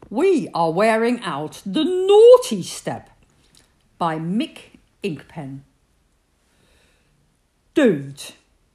We are wearing out the naughty step by Mick Inkpen. Don't.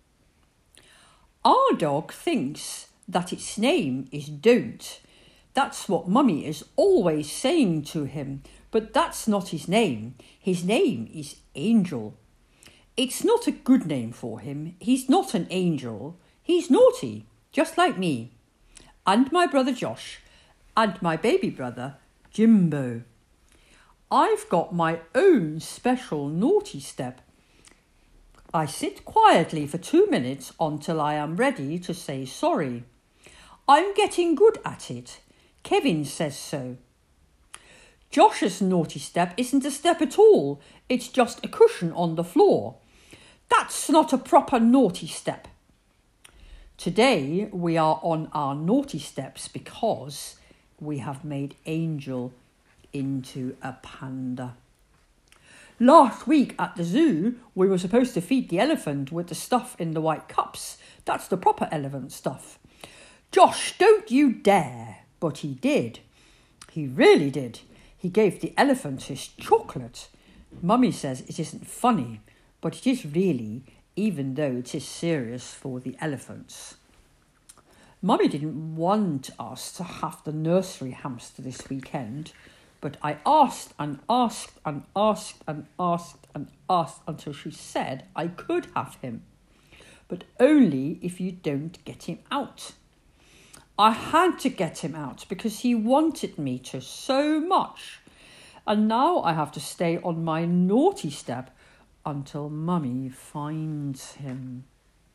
Our dog thinks that its name is Don't. That's what Mummy is always saying to him, but that's not his name. His name is Angel. It's not a good name for him. He's not an angel. He's naughty, just like me. And my brother Josh. And my baby brother, Jimbo. I've got my own special naughty step. I sit quietly for 2 minutes until I am ready to say sorry. I'm getting good at it. Kevin says so. Josh's naughty step isn't a step at all. It's just a cushion on the floor. That's not a proper naughty step. Today we are on our naughty steps because we have made Angel into a panda. Last week at the zoo, we were supposed to feed the elephant with the stuff in the white cups. That's the proper elephant stuff. Josh, don't you dare. But he did. He really did. He gave the elephant his chocolate. Mummy says it isn't funny, but it is really, even though it is serious for the elephants. Mummy didn't want us to have the nursery hamster this weekend, but I asked and asked and asked and asked and asked until she said I could have him, but only if you don't get him out. I had to get him out because he wanted me to so much, and now I have to stay on my naughty step until Mummy finds him.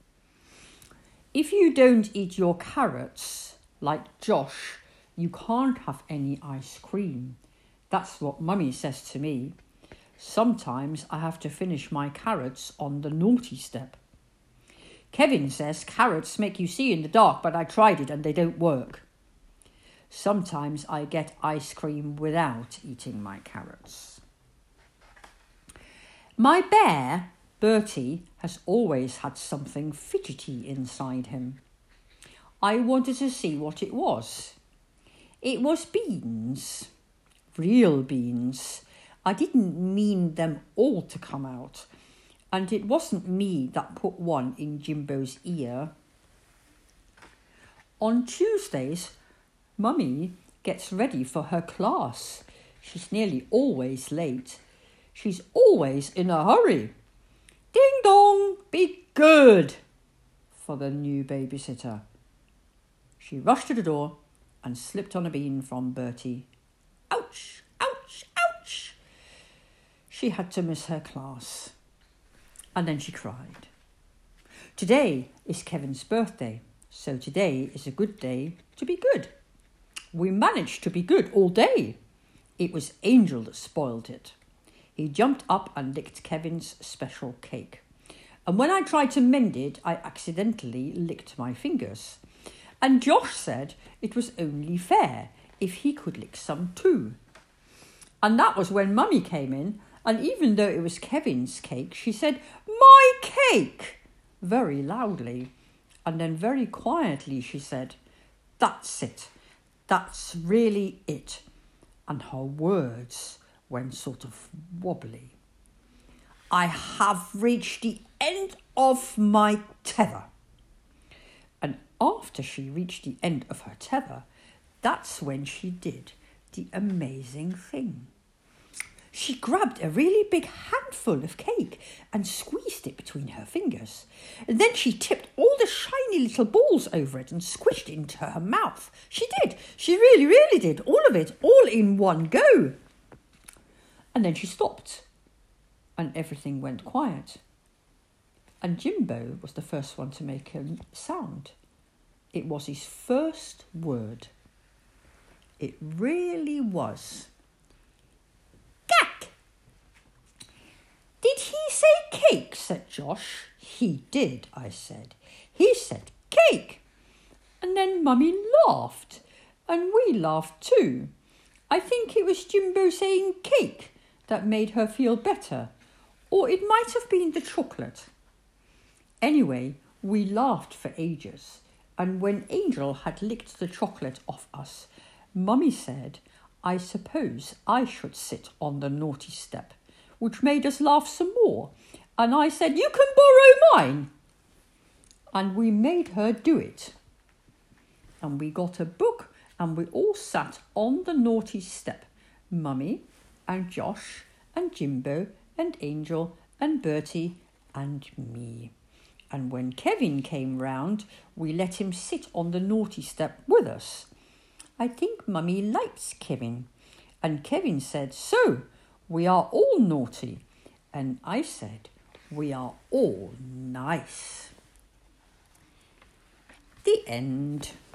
If you don't eat your carrots, like Josh, you can't have any ice cream. That's what Mummy says to me. Sometimes I have to finish my carrots on the naughty step. Kevin says carrots make you see in the dark, but I tried it and they don't work. Sometimes I get ice cream without eating my carrots. My bear, Bertie, has always had something fidgety inside him. I wanted to see what it was. It was beans. Real beans. I didn't mean them all to come out. And it wasn't me that put one in Jimbo's ear. On Tuesdays, Mummy gets ready for her class. She's nearly always late. She's always in a hurry. Ding dong, be good for the new babysitter. She rushed to the door and slipped on a bean from Bertie. Ouch, ouch, ouch. She had to miss her class. And then she cried. Today is Kevin's birthday, so today is a good day to be good. We managed to be good all day. It was Angel that spoiled it. He jumped up and licked Kevin's special cake. And when I tried to mend it, I accidentally licked my fingers. And Josh said it was only fair if he could lick some too. And that was when Mummy came in, and even though it was Kevin's cake, she said, "My cake!" very loudly. And then very quietly she said, "That's it. That's really it." And her words went sort of wobbly. I have reached the end of my tether. And after she reached the end of her tether, that's when she did the amazing thing. She grabbed a really big handful of cake and squeezed it between her fingers. And then she tipped all the shiny little balls over it and squished it into her mouth. She did. She really, really did. All of it, all in one go. And then she stopped. And everything went quiet. And Jimbo was the first one to make a sound. It was his first word. It really was. Gack! Did he say cake? Said Josh. He did, I said. He said cake. And then Mummy laughed. And we laughed too. I think it was Jimbo saying cake that made her feel better. Or it might have been the chocolate. Anyway, we laughed for ages. And when Angel had licked the chocolate off us, Mummy said, I suppose I should sit on the naughty step, which made us laugh some more. And I said, you can borrow mine. And we made her do it. And we got a book and we all sat on the naughty step. Mummy and Josh and Jimbo and Angel and Bertie and me. And when Kevin came round, we let him sit on the naughty step with us. I think Mummy likes Kevin. And Kevin said, so, we are all naughty. And I said, we are all nice. The end.